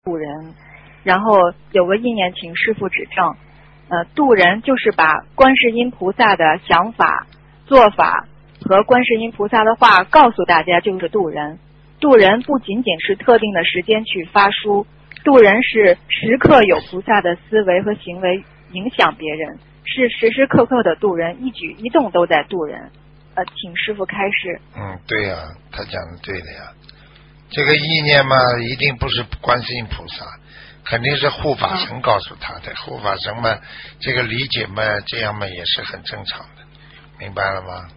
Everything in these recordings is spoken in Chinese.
渡人，然后有个意念请师父指正。渡人就是把观世音菩萨的想法、做法和观世音菩萨的话告诉大家，就是渡人。渡人不仅仅是特定的时间去发书，渡人是时刻有菩萨的思维和行为影响别人，是时时刻刻的渡人，一举一动都在渡人。请师父开示。 对呀，他讲的对的呀。这个意念嘛，一定不是观世音菩萨，肯定是护法神告诉他的。护法神嘛，这个理解嘛，这样嘛也是很正常的，明白了吗？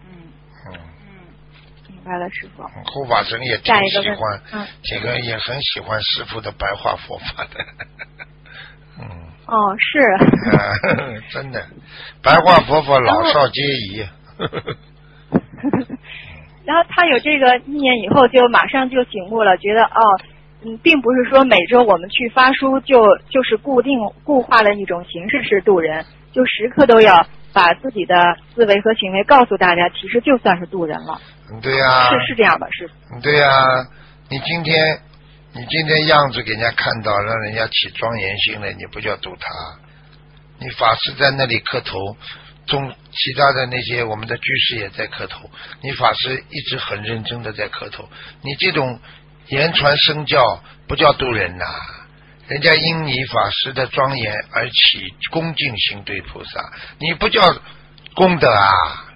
明白了，师傅。 护法神也挺喜欢，这个也很喜欢师父的白话佛法的。 是。 真的，白话佛法老少皆宜。 然后他有这个意念以后，就马上就醒悟了，觉得并不是说每周我们去发书就是固化的一种形式是渡人，就时刻都要把自己的思维和行为告诉大家，其实就算是渡人了。 对呀， 是这样的，是。 对呀，你今天样子给人家看到，让人家起庄严心了，你不叫渡他？你法师在那里磕头。其他的那些我们的居士也在磕头，你法师一直很认真的在磕头，你这种言传身教不叫渡人呐，人家因你法师的庄严而起恭敬心对菩萨，你不叫功德啊。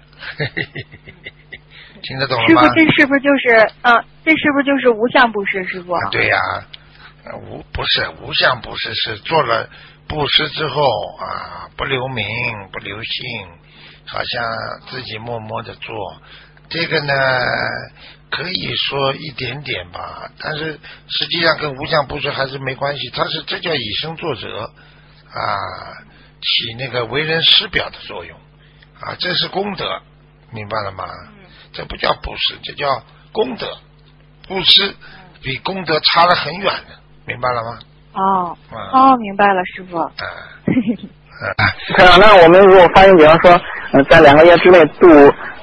听得懂了吗？ 师父，这是不是就是无相布施，师父？ 对呀，不是无相布施，是做了布施之后不留名不留姓，好像自己默默的做，这个呢可以说一点点吧，但是实际上跟无相布施还是没关系，这叫以身作则起那个为人师表的作用这是功德，明白了吗？这不叫布施，这叫功德，布施比功德差得很远的，明白了吗？ 明白了，师傅。 那我们如果发现，比方说，在2个月之内渡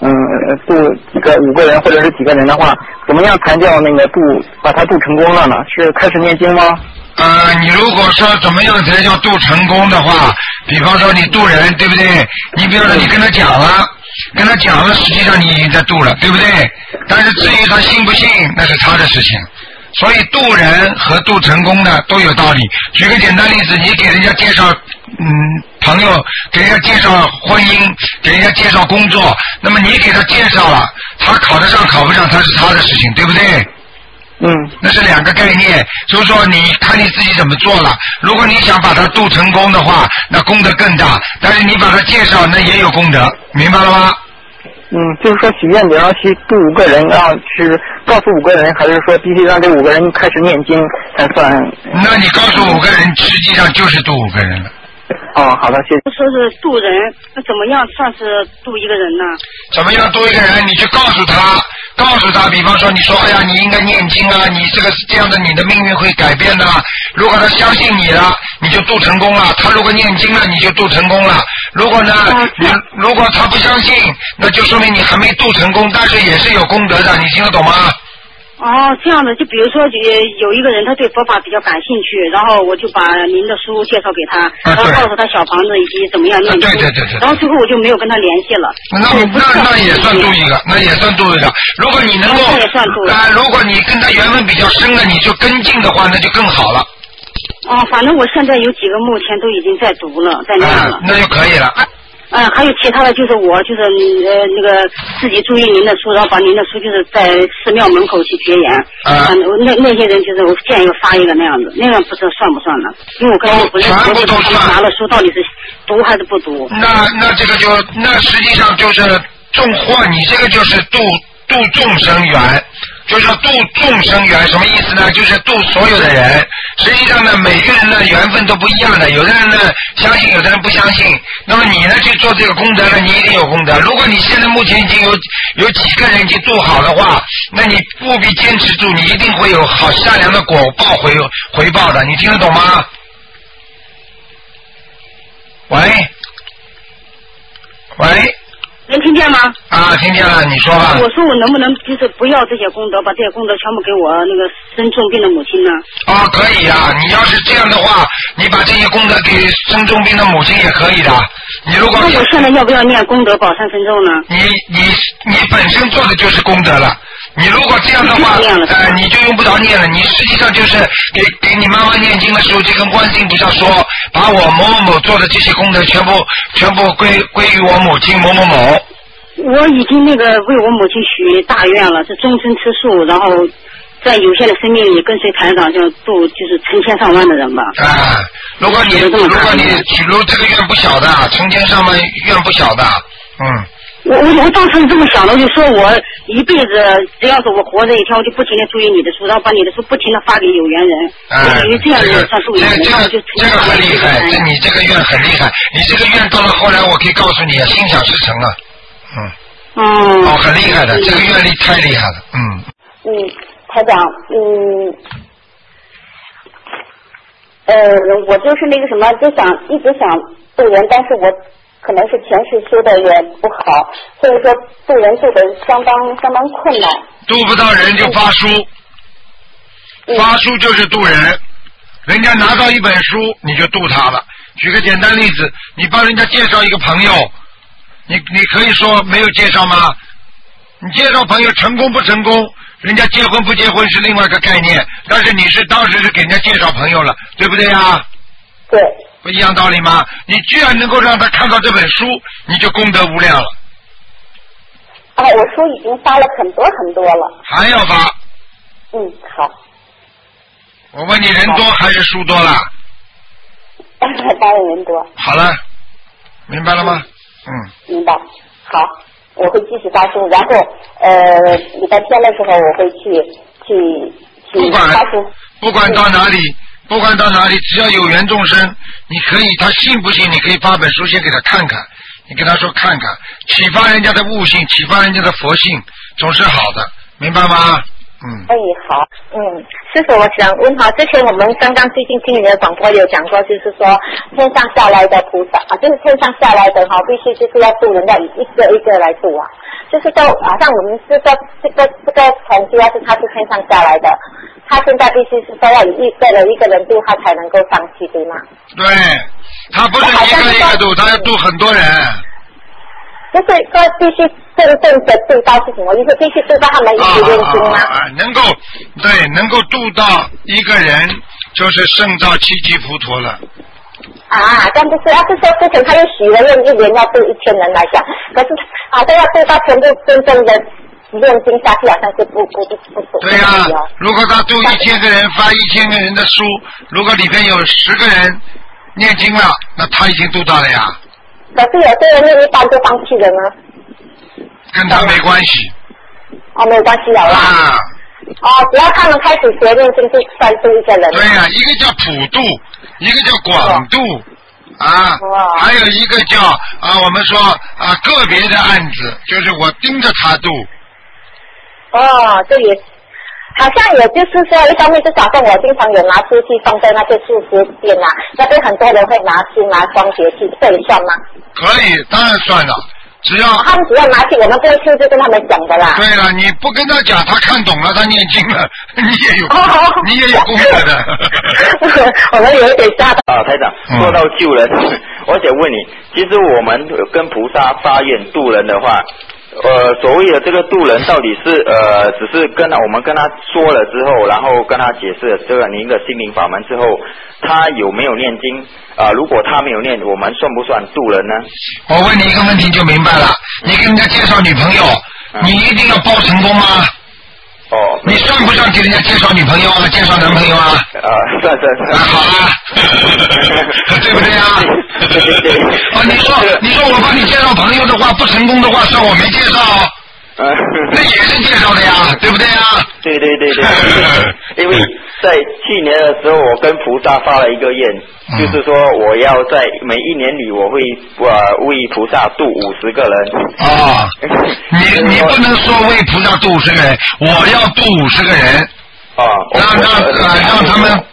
5个人或者是几个人的话，怎么样才叫那个把它渡成功了呢？是开始念经吗？ 你如果说怎么样才叫渡成功的话，比方说你渡人，对不对？你比方说你跟他讲了，实际上你已经在渡了，对不对？但是至于他信不信，那是他的事情。所以渡人和渡成功的都有道理。举个简单例子，你给人家介绍朋友，给人家介绍婚姻，给人家介绍工作，那么你给他介绍了，他考得上考不上，他是他的事情，对不对？那是2个概念，就是说你看你自己怎么做了。如果你想把它渡成功的话，那功德更大，但是你把它介绍，那也有功德，明白了吗？ 就是说许愿，比方去渡5个人，然后是告诉5个人，还是说必须让这5个人开始念经才算？ 那你告诉5个人，实际上就是渡5个人了。 好的，谢谢。 说是渡人，那怎么样算是渡一个人呢？ 怎么样渡一个人？你去告诉他，比方说你说，哎呀，你应该念经啊，你这个是这样的，你的命运会改变的。如果他相信你了，你就渡成功了；他如果念经了，你就渡成功了。如果呢，如果他不相信，那就说明你还没渡成功，但是也是有功德的，你听得懂吗？ 这样的，就比如说有一个人他对佛法比较感兴趣，然后我就把您的书介绍给他，然后告诉他小房子以及怎么样念经， 对， 然后最后我就没有跟他联系了。 那也算渡一个，那也算渡一个。如果你能够如果你跟他缘分比较深的，你就跟进的话，那就更好了。 反正我现在有几个目前都已经在读了，在念了。 那就可以了。 还有其他的，就是我就是那个自己注意您的书，然后把您的书就是在寺庙门口去结缘。那些人就是我建议发一个那样子，那样不知道算不算呢？因为我根本不认识他们拿了书到底是读还是不读。 那这个那实际上就是你这个就是渡众生缘。就是说渡众生缘什么意思呢？就是渡所有的人。实际上呢，每个人的缘分都不一样的，有的人呢相信，有的人不相信。那么你呢去做这个功德呢，你一定有功德。如果你现在目前已经有几个人已经渡好的话，那你务必坚持住，你一定会有好善良的果报回报的。你听得懂吗？喂。 能听见吗？ 听见了，你说吧。 我说我能不能就是不要这些功德，把这些功德全部给我那个生重病的母亲呢？ 可以呀，你要是这样的话，你把这些功德给生重病的母亲也可以的。你如果那我现在要不要念功德宝山神咒呢？ 你本身做的就是功德了。你如果这样的话，你就用不着念了。你实际上就是给你妈妈念经的时候，就跟观世音菩萨说，把我某某某做的这些功德全部归于我母亲某某某。 我已经为我母亲许大愿了，是终身吃素，然后在有限的生命里跟随台长，就度就是成千上万的人吧。 如果你许如这个愿不小的，成千上万愿不小的， 我当时这么想的，我就说我一辈子只要是我活着一天，我就不停的注意你的书，然后把你的书不停的发给有缘人。因为这样就算度人， 这个很厉害，你这个愿很厉害，你这个愿到了后来，我可以告诉你，心想事成了。很厉害的，这个愿力太厉害了。 台长，我就是那个什么，一直想度人，但是我可能是前世修的也不好，所以说度人度的相当困难。 度不到人就发书，发书就是度人。人家拿到一本书，你就度他了。举个简单例子，你帮人家介绍一个朋友，你可以说没有介绍吗？你介绍朋友成功不成功？人家结婚不结婚是另外一个概念，但是你当时是给人家介绍朋友了，对不对呀？ 对。 不一样道理吗？你居然能够让他看到这本书，你就功德无量了。 我书已经发了很多了。还要发？好。 我问你，人多还是书多了？ 当然人多。 好了，明白了吗？ 明白。好。我会继续发书，然后礼拜天的时候我会去发书。 不管到哪里，只要有缘众生，你可以，他信不信，你可以发本书先给他看看，你跟他说看看，启发人家的悟性，启发人家的佛性，总是好的，明白吗？ 好。师傅，我想问哈，之前我们刚刚最近听你的广播有讲过，就是说天上下来的菩萨就是天上下来的必须就是要度人家一个一个来度啊，就是说好像我们这个同修是他是天上下来的，他现在必须是说要一个人度他才能够上去，对吗？ 对，他不是一个度，他要度很多人。 就是说必须真正的度到是什么意思？必须度到他们一起念经吗？ 能够度到一个人，就是圣到七级浮屠了。 但不是，要是说之前他又许了愿，一年要度1000人来讲，可是好像要度到全部真正的念经下去，好像是不。 对呀，如果他度1000个人，发1000个人的书，如果里边有10个人念经了，那他已经度到了呀。 可是有些人念一半就放弃了呢。 跟他没关系。 没有关系了啦。只要他们开始学念经，就算度一个人。 对呀，一个叫普度，一个叫广度，还有一个叫我们说个别的案子，就是我盯着他度。 这也好像也就是说，一方面是早上我经常有拿书去放在那些素食店那边很多人会拿书拿双节去，这也算吗？ 可以，当然算了。 他们只要拿去，我们不会去就跟他们讲的啦。 对了，你不跟他讲，他看懂了，他念经了，你也有功德的。 我们有一点吓到。 台长，说到救人，我想问你，其实我们跟菩萨发愿度人的话，所谓的这个度人到底是只是我们跟他说了之后，然后跟他解释了这个您的心灵法门之后，他有没有念经？如果他没有念，我们算不算度人呢？ 我问你一个问题就明白了，你跟人家介绍女朋友，你一定要包成功吗？你算不算给人家介绍女朋友啊？介绍男朋友啊？ 算。 好啊，对不对啊？对。你说我帮你介绍朋友的话，不成功的话，算我没介绍。那也是介绍的呀，对不对呀？ 对。因为在去年的时候，我跟菩萨发了一个愿，就是说我要在每一年里，我会为菩萨度50个人。 你不能说为菩萨度50个人，我要度50个人。让他们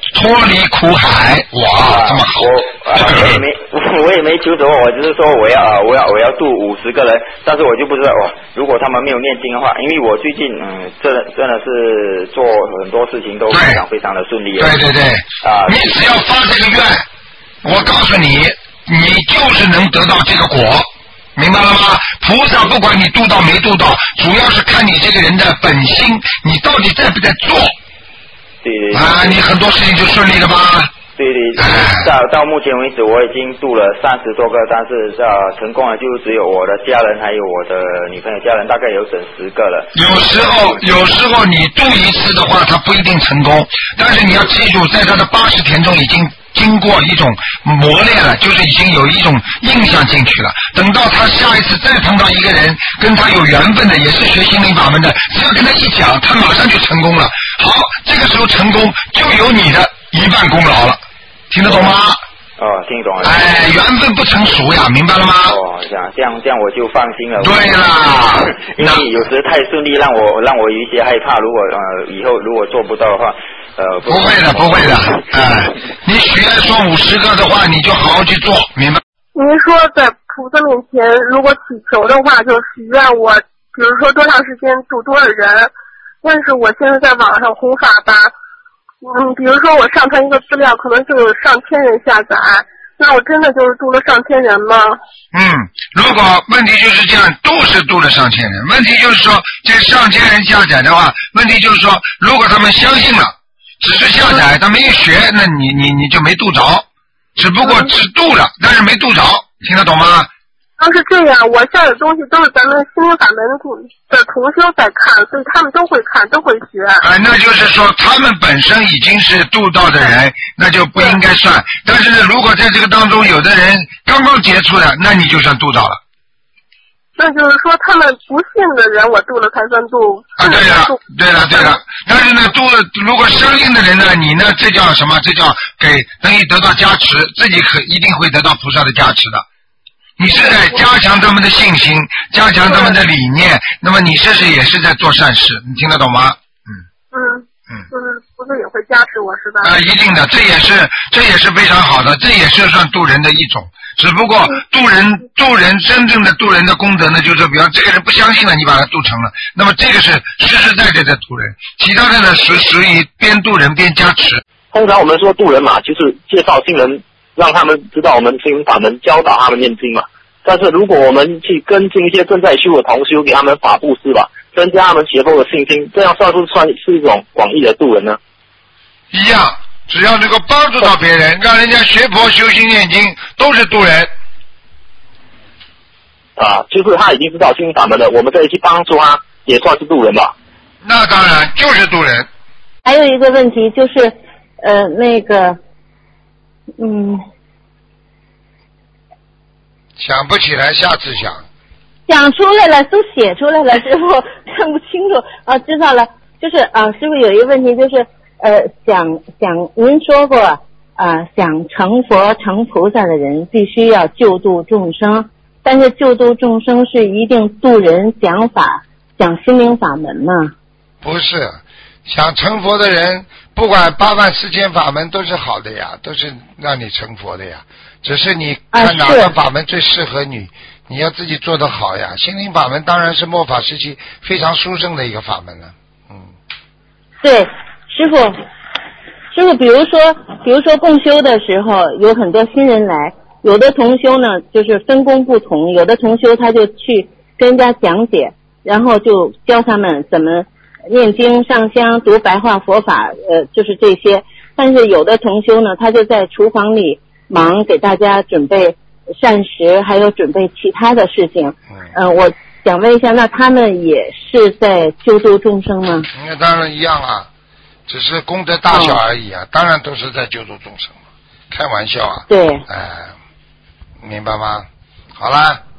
脱离苦海。哇，这么好！ 我也没求什么，我只是说我要度50个人，但是我就不知道如果他们没有念经的话，因为我最近真的是做很多事情都非常非常的顺利。 对你只要发这个愿，我告诉你，你就是能得到这个果。明白了吗？菩萨不管你度到没度到，主要是看你这个人的本心，你到底在不在做。 对你很多事情就顺利了吧？ 对，到目前为止我已经度了30多个，但是成功了就只有我的家人还有我的女朋友家人，大概有整10个了。 有时候你度一次的话，他不一定成功，但是你要记住，在他的80天中已经经过一种磨练了，就是已经有一种印象进去了。等到他下一次再碰到一个人跟他有缘分的，也是学心灵法门的，只要跟他一讲，他马上就成功了。好，这个时候成功就有你的1半功劳了，听得懂吗？ 听懂了。 缘分不成熟呀，明白了吗？ 这样我就放心了。 对啦， 因为有时太顺利，让我有一些害怕。如果以后如果做不到的话， 不会的。你许愿说50个的话，你就好好去做，明白？ 您说在菩萨面前，如果祈求的话，就许愿我，比如说多长时间度多少人。但是我现在在网上弘法吧，比如说我上传一个资料，可能就有上千人下载，那我真的就是度了上千人吗？ 如果问题就是这样，都是度了上千人。问题就是说，这上千人下载的话，问题就是说，如果他们相信了，只是下载，他没有学，那你就没度着，只不过只度了，但是没度着，听得懂吗？ 要是这样，我下的东西都是咱们心灵法门的同修在看，所以他们都会看，都会学。 那就是说他们本身已经是度到的人，那就不应该算。但是呢，如果在这个当中有的人刚刚接触的，那你就算度到了。 那就是说他们不信的人我度了才算度。 对了。但是呢，如果相应的人呢，你呢，这叫什么？这叫等于得到加持，自己一定会得到菩萨的加持的。你是在加强他们的信心，加强他们的理念，那么你这是也是在做善事，你听得懂吗？ 就是菩萨也会加持我，是吧？ 一定的，这也是非常好的，这也是算度人的一种。只不过度人真正的度人的功德呢，就是比方这个人不相信了，你把他度成了，那么这个是实实在在的度人，其他的呢是属于边度人边加持。 通常我们说度人嘛，就是介绍新人，让他们知道我们心灵法门，教导他们念经嘛。但是如果我们去跟进一些正在修的同修，给他们法布施吧，增加他们学佛的信心，这样算不算是一种广义的度人呢？ 一样，只要能够帮助到别人，让人家学佛修心念经，都是度人。 就是他已经知道心灵法门了，我们再去帮助他，也算是度人吧？ 那当然就是度人。 还有一个问题就是， 想不起来，下次想。 想出来了，都写出来了，师傅看不清楚知道了。就是师傅有一个问题，就是您说过想成佛成菩萨的人必须要救度众生，但是救度众生是一定度人讲法讲心灵法门吗？ 不是，想成佛的人不管8万4千法门都是好的呀，都是让你成佛的呀，只是你看哪个法门最适合你，你要自己做得好呀。心灵法门当然是末法时期非常殊胜的一个法门了。 对，师傅，比如说共修的时候，有很多新人来，有的同修呢就是分工不同，有的同修他就去跟人家讲解，然后就教他们怎么念经上香读白话佛法，就是这些。但是有的同修呢，他就在厨房里忙，给大家准备膳食，还有准备其他的事情。我想问一下，那他们也是在救度众生吗？ 那当然一样啊，只是功德大小而已啊，当然都是在救度众生嘛，开玩笑啊。 对。 明白吗？好了。